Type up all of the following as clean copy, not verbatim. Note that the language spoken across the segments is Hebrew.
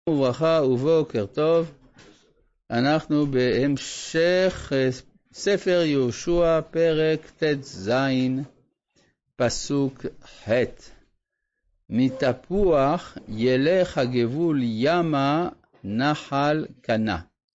וברכה ובוקר טוב. אנחנו בהמשך ספר יהושע פרק ט"ז פסוק ח'. מתפוח ילך הגבול ימה נחל קנה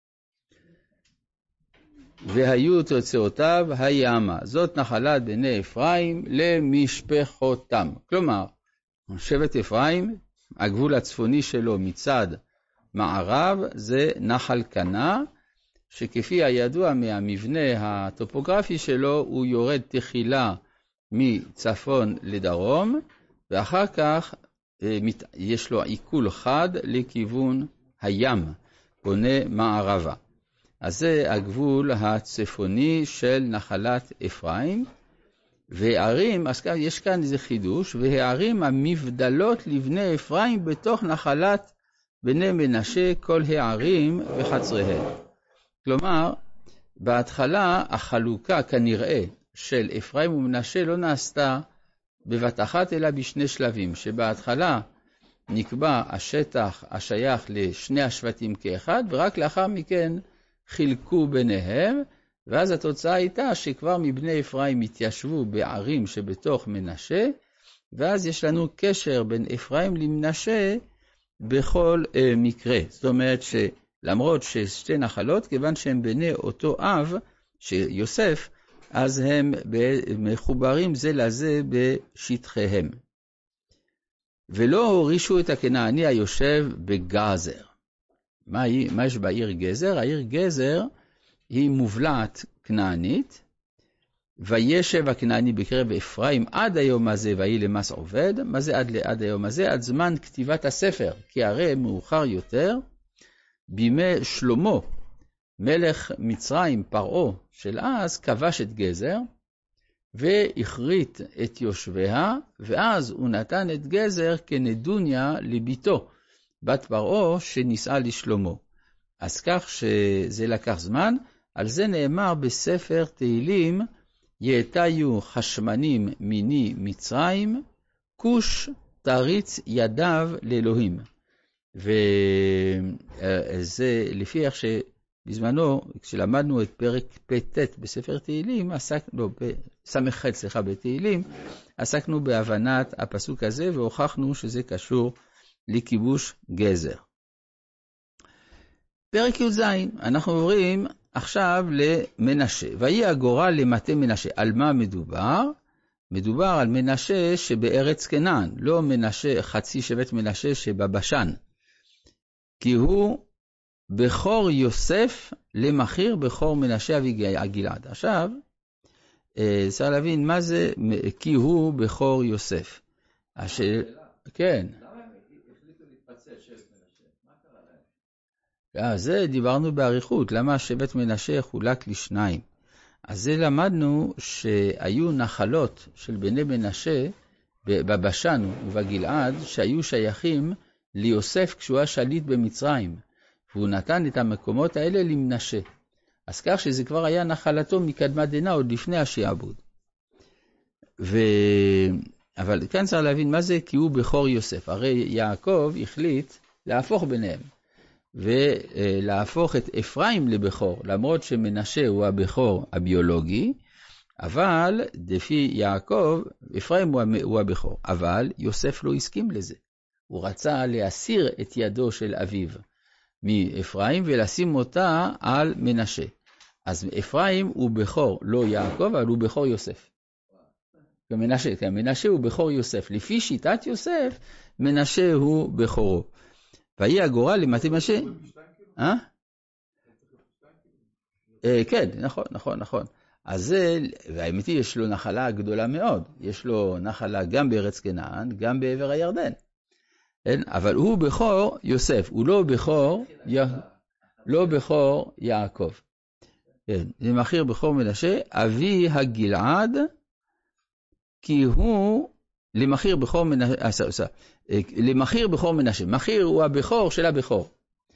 והיו תוצאותיו הימה. זאת נחלת בני אפרים למשפחותם. כלומר, שבט אפרים, הגבול הצפוני שלו מצד מערב זה נחל קנה, שכפי הידוע מהמבנה הטופוגרפי שלו הוא יורד תחילה מצפון לדרום, ואחר כך יש לו עיכול חד לכיוון הים, פונה מערבה. אז זה הגבול הצפוני של נחלת אפרים. והערים, אז יש כאן איזה חידוש, והערים המבדלות לבני אפרים בתוך נחלת בני מנשה, כל הערים וחצריהם. כלומר, בהתחלה החלוקה כנראה של אפרים ומנשה לא נעשתה בבת אחת, אלא בשני שלבים, שבהתחלה נקבע השטח השייך לשני השבטים כאחד, ורק לאחר מכן חילקו ביניהם, ואז התוצאה הייתה שכבר מבני אפרים התיישבו בערים שבתוך מנשה, ואז יש לנו קשר בין אפרים למנשה בכל מקרה. זאת אומרת שלמרות ששתי נחלות, כיוון שהם בני אותו אב, שיוסף, אז הם מחוברים זה לזה בשטחיהם. ולא הורישו את הכנעני היושב בגזר. מה יש בעיר גזר? העיר גזר היא מובלעת כנענית, וישב הכנעני בקרב אפרים עד היום הזה, ויהי למס עובד. מה זה עד היום הזה? עד זמן כתיבת הספר, כי הרי מאוחר יותר, בימי שלמה, מלך מצרים פרעה של אז, כבש את גזר, והכרית את יושביה, ואז הוא נתן את גזר כנדוניה לביתו, בת פרעה שנישאה לשלמה. אז כך שזה לקח זמן, על זה נאמר בספר תהילים, יאתיו חשמנים מיני מצרים, כוש תריץ ידיו לאלוהים. וזה לפי איך שבזמנו, כשלמדנו את פרק פ"ט בספר תהילים, סמ"ח בתהילים, עסקנו בהבנת הפסוק הזה, והוכחנו שזה קשור לכיבוש גזר. פרק י"ז, אנחנו עוברים עכשיו למנשה. ויהי הגורל למטה מנשה. על מה מדובר? מדובר על מנשה שבארץ כנען, לא מנשה, חצי שבט מנשה שבבשן. כי הוא בכור יוסף למחיר בכור מנשה אבי הגלעד. עכשיו, צריך להבין מה זה כי הוא בכור יוסף. כן. זה דיברנו בעריכות, למה שבט מנשה חולק לשניים. אז זה למדנו שהיו נחלות של בני מנשה בבשן ובגלעד, שהיו שייכים ליוסף כשהוא היה שליט במצרים, והוא נתן את המקומות האלה למנשה. אז כך שזה כבר היה נחלתו מקדמת דנא עוד לפני השעבוד. אבל כאן צריך להבין מה זה כי הוא בכור יוסף. הרי יעקב החליט להפוך ביניהם. ולהפוך את אפרים לבכור, למרות שמנשה הוא הבכור הביולוגי, אבל לפי יעקב, אפרים הוא הבכור. אבל יוסף לא הסכים לזה. הוא רצה להסיר את ידו של אביו מאפרים ולשים אותה על מנשה. אז אפרים הוא בכור, לא יעקב, אבל הוא בכור יוסף. מנשה הוא בכור יוסף. לפי שיטת יוסף, מנשה הוא בכורו. ויהי הגורל למטה מנשה. כן, נכון. אז זה, והאמת היא, יש לו נחלה גדולה מאוד. יש לו נחלה גם בארץ כנען, גם בעבר הירדן. אבל הוא בכור יוסף, הוא לא בכור יעקב. זה מחיר בכור מנשה, אבי הגלעד, כי הוא למחיר בכור מנשה, למחיר בכור מנשה. מחיר הוא הבכור של הבכור.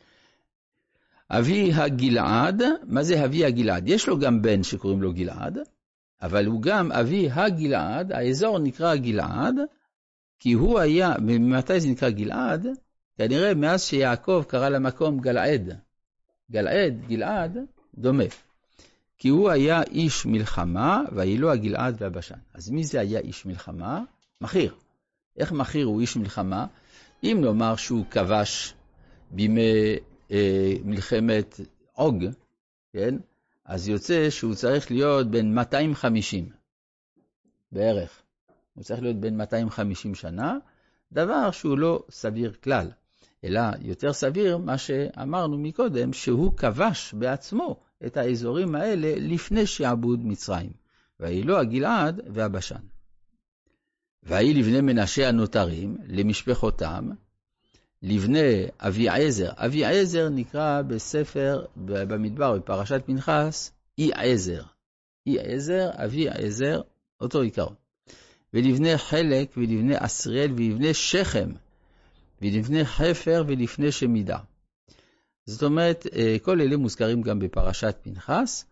אבי הגלעד, מה זה אבי הגלעד? יש לו גם בן שקוראים לו גלעד, אבל הוא גם אבי הגלעד, האזור נקרא גלעד, כי הוא היה, ממתי זה נקרא גלעד? כנראה מאז שיעקב קרא למקום גלעד. גלעד, דומה. כי הוא היה איש מלחמה, והיו הגלעד והבשן. אז מי זה היה איש מלחמה? מחיר. איך מחיר הוא איש מלחמה? אם נאמר שהוא כבש בימי מלחמת עוג, כן? אז יוצא שהוא צריך להיות בין 250 בערך. הוא צריך להיות בין 250 שנה, דבר שהוא לא סביר כלל, אלא יותר סביר מה שאמרנו מקודם, שהוא כבש בעצמו את האזורים האלה לפני שעבוד מצרים, והיא הגלעד והבשן. והיא לבני מנשה הנותרים, למשפחותם, לבני אביעזר. אביעזר נקרא בספר, במדבר, בפרשת פנחס, אי-עזר. אי-עזר, אביעזר, אותו עיקרון. ולבני חלק, ולבני עשריאל, ולבני שכם, ולבני חפר, ולפני שמידה. זאת אומרת, כל אלה מוזכרים גם בפרשת פנחס.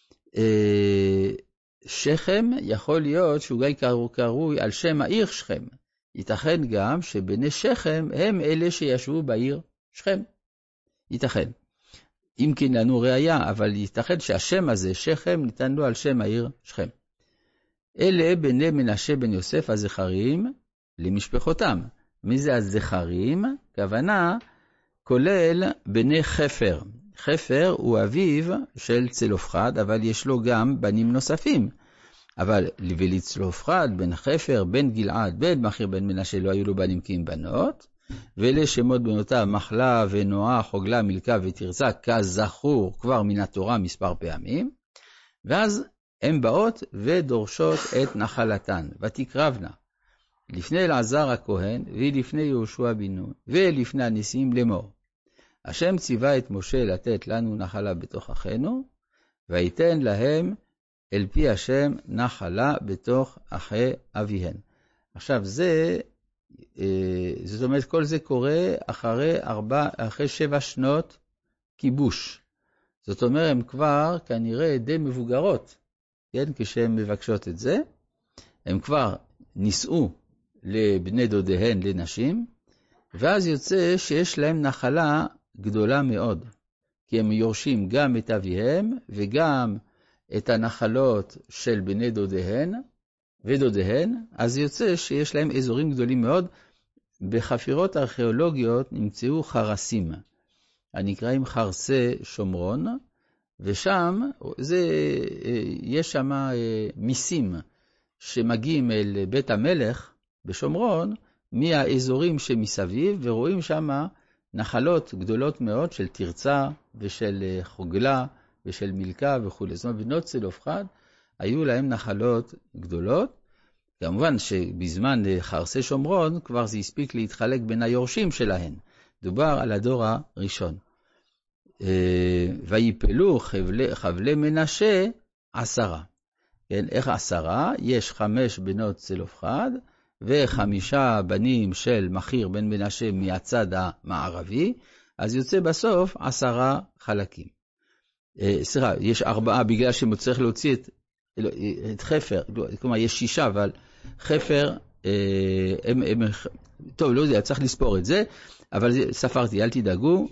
שכם יכול להיות שהוא גם קרוי על שם העיר שכם. ייתכן גם שבני שכם הם אלה שישבו בעיר שכם. ייתכן. אם כן לנו ראיה, אבל ייתכן שהשם הזה, שכם, ניתן לו על שם העיר שכם. אלה בני מנשה בן יוסף הזכרים למשפחותם. מי זה הזכרים? כוונה כולל בני חפר. חפר הוא אביו של צלופחד, אבל יש לו גם בנים נוספים. אבל ולצלופחד בן חפר, בן גלעד, בן מחיר, בן מנשה, לא היו לו בנים כי הם בנות, ואלה שמות בנותיו מחלה ונועה, חוגלה, מלכה ותרצה, כזכור כבר מן התורה מספר פעמים, ואז הן באות ודורשות את נחלתן, ותקרבנה, לפני אלעזר הכהן, ולפני יהושע בן נון, ולפני הניסים לאמור. השם ציווה את משה לתת לנו נחלה בתוך אחינו, ויתן להם אל פי השם נחלה בתוך אחי אביהן. עכשיו זאת אומרת, כל זה קורה אחרי 7 שנות כיבוש. זאת אומרת, הם כבר כנראה די מבוגרות, כן? כשהן מבקשות את זה, הם כבר נישאו לבני דודיהן לנשים, ואז יוצא שיש להם נחלה גדולה מאוד, כי הם יורשים גם את אביהם וגם את הנחלות של בני דודיהן ודודיהן, אז יוצא שיש להם אזורים גדולים מאוד. בחפירות ארכיאולוגיות נמצאו חרסים, הנקראים חרסי שומרון, ושם יש שם מיסים שמגיעים אל בית המלך בשומרון מהאזורים שמסביב, ורואים שם נחלות גדולות מאוד של תרצה ושל חוגלה ושל מלכה וכו'. זאת אומרת, בנות צלופחד היו להם נחלות גדולות. כמובן שבזמן חרסי שומרון כבר זה הספיק להתחלק בין היורשים שלהן. דובר על הדור הראשון. ויפלו חבלי מנשה 10. כן, איך 10? יש 5 בנות צלופחד, ו5 בנים של מחיר בן מנשה מהצד המערבי, אז יוצא בסוף 10 חלקים. יש 4 בגלל שצריך להוציא את חפר, כלומר יש 6, אבל חפר, טוב, לא יודע, צריך לספור את זה, אבל ספרתי, אל תדאגו.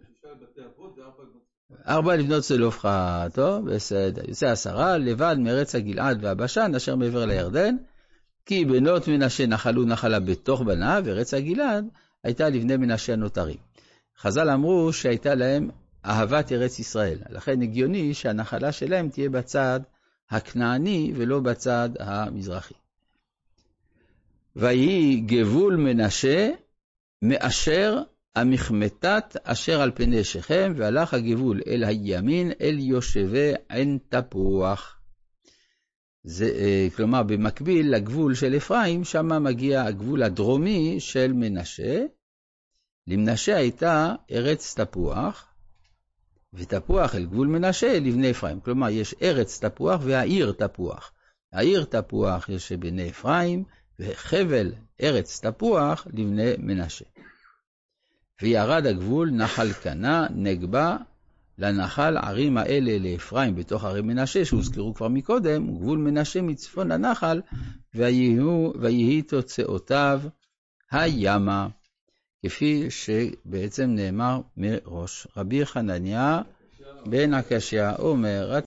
4 לבנות צלופחד, טוב, בסדר, יוצא 10, לבד מארץ הגלעד והבשן אשר מעבר לירדן, כי בנות מנשה נחלו נחלה בתוך בניו, וארץ הגלעד הייתה לבני מנשה הנותרים. חז"ל אמרו שהייתה להם אהבת ארץ ישראל, לכן הגיוני שהנחלה שלהם תהיה בצד הכנעני ולא בצד המזרחי. ויהי גבול מנשה מאשר המחמתת אשר על פני שכם, והלך הגבול אל הימין אל יושבי עין תפוח. כלומר, במקביל לגבול של אפרים, שם מגיע הגבול הדרומי של מנשה. למנשה הייתה ארץ תפוח, ותפוח אל גבול מנשה לבני אפרים. כלומר, יש ארץ תפוח והעיר תפוח. העיר תפוח יש בני אפרים, וחבל ארץ תפוח לבני מנשה. וירד הגבול נחל קנה נגבה לנחל ערים האלה לאפרים בתוך ערי מנשה, שהוזכרו כבר מקודם, וגבול מנשה מצפון לנחל, ויהי תוצאותיו הימה. כפי שבעצם נאמר מראש. רבי חנניה בן עקשיא אומר,